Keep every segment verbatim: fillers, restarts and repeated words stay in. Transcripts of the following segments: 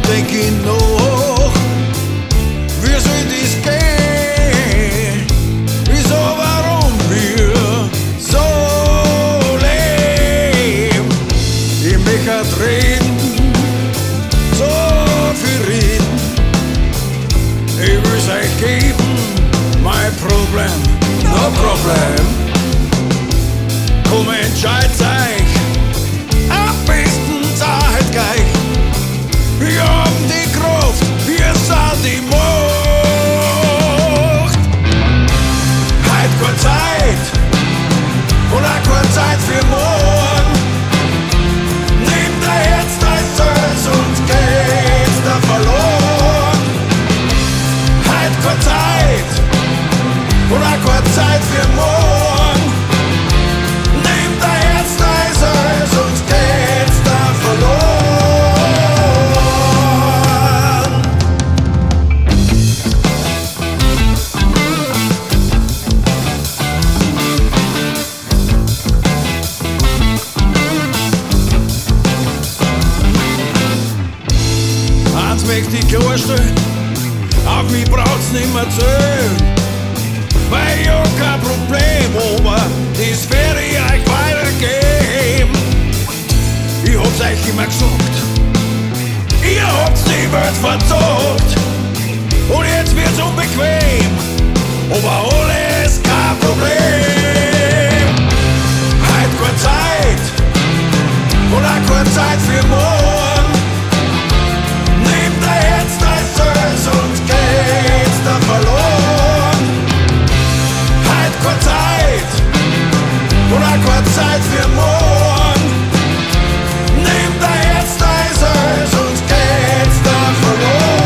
denk ich noch, wie soll das gehen? Wieso, warum wir so leben? Ich möchte reden, so viel reden. Ich will's euch geben, mein Problem, no problem. Komm, entscheidet euch, am besten seid gleich. Wir haben die Kraft, wir sind die Macht. Halt keine Zeit und auch keine Zeit für morgen. Nehmt dein Herz, dein Soll, sonst geht's da verloren. Halt keine Zeit und auch keine Zeit für morgen. Nehmt dein Herz, dein Soll, sonst geht's da verloren. Eins möchte ich klarstellen, auf mich braucht's nicht mehr zählen. Weil ich hab kein Problem, aber das werde ich euch weitergeben. Ich hab's euch immer gesagt, ihr habt's die Welt verzockt. Und jetzt wird's unbequem, aber alles kein Problem. Halt keine Zeit und auch keine Zeit für morgen. Nehmt dein Herz, dein Soll, sonst geht's da verloren. Halt keine Zeit und auch keine Zeit für morgen. Nehmt dein Herz, dein Soll, sonst geht's da verloren.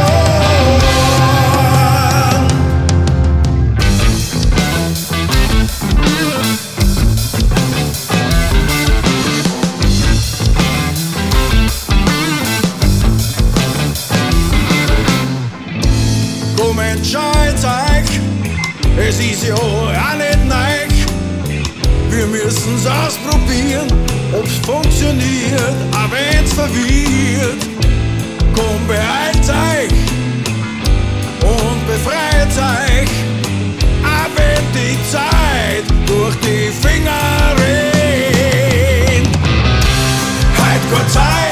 Komm, entscheidet euch, es ist ja auch nicht neu. Wir müssen's ausprobieren, ob's funktioniert, auch wenn's verwirrt. Komm, beeilt euch und befreit euch, auch wenn die Zeit durch die Finger rennt. Halt keine Zeit